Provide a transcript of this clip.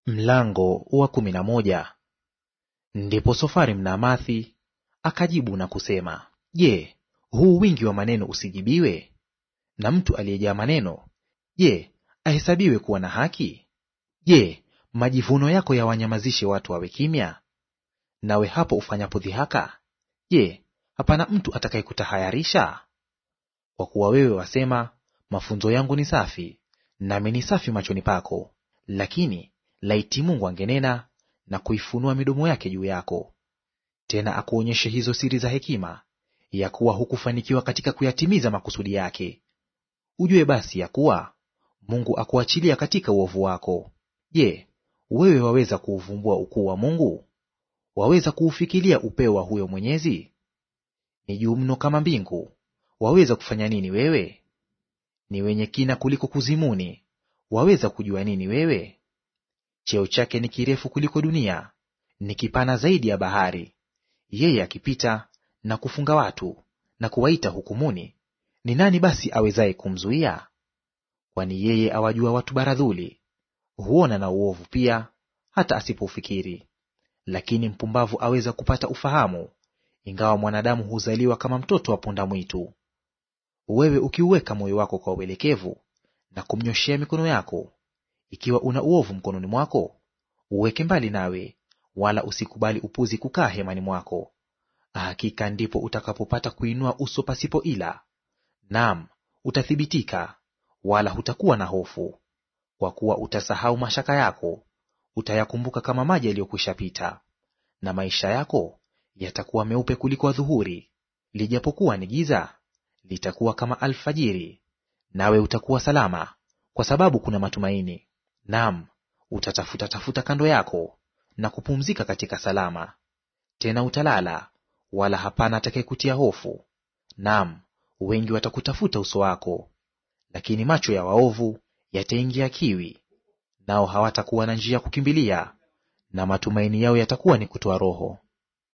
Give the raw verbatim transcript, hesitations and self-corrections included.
Mlango wa kumi na moja. Ndipo Sofari Mnaamathi akajibu na kusema, Je, huu wingi wa maneno usijibiwe? Na mtu aliyejaa maneno, je, ahesabiwe kuwa na haki? Je, majivuno yako yawanyamazishe watu wawe kimya? Nawe hapo ufanyapo dhihaka, je, hapana mtu atakayekutahayarisha? Kwa kuwa wewe wasema, mafunzo yangu ni safi, nami ni safi machoni pako. Lakini laiti Mungu angenena na kuifunua midomo yake juu yako, tena akuonyeshe hizo siri za hekima, ya kuwa hukufanikiwa katika kuyatimiza makusudi yake. Ujue basi ya kuwa Mungu akuachilia katika uovu wako. Je, wewe waweza kuuvumbua ukuu wa Mungu? Waweza kuufikilia upeo wa huyo Mwenyezi? Ni juu mno kama mbingu, waweza kufanya nini wewe? Ni wenye kina kuliko kuzimuni, waweza kujua nini wewe? Cheo chake ni kirefu kuliko dunia, ni kipana zaidi ya bahari. Yeye akipita na kufunga watu na kuwaita hukumuni, ni nani basi awezaye kumzuia? Kwani yeye awajua watu baradhuli, huona na uovu pia, hata asipoufikiri. Lakini mpumbavu aweza kupata ufahamu, ingawa mwanadamu huzaliwa kama mtoto wa punda mwitu. Wewe ukiuweka moyo wako kwa uelekevu na kumnyoshea mikono yako, ikiwa una uovu mkononi mwako, uweke mbali nawe, wala usikubali upuzi kukaa hemani mwako. Hakika ndipo utakapopata kuinua uso pasipo ila; naam, utathibitika, wala hutakuwa na hofu. Kwa kuwa utasahau mashaka yako, utayakumbuka kama maji yaliyokwisha pita. Na maisha yako yatakuwa meupe kuliko adhuhuri, lijapokuwa ni giza, litakuwa kama alfajiri. Nawe utakuwa salama, kwa sababu kuna matumaini. Naam, utatafuta tafuta kando yako na kupumzika katika salama. Tena utalala, wala hapana atakayekutia hofu. Naam, wengi watakutafuta uso wako. Lakini macho ya waovu yataingia kiwi, nao hawatakuwa na njia ya kukimbilia, na matumaini yao yatakuwa ni kutoa roho.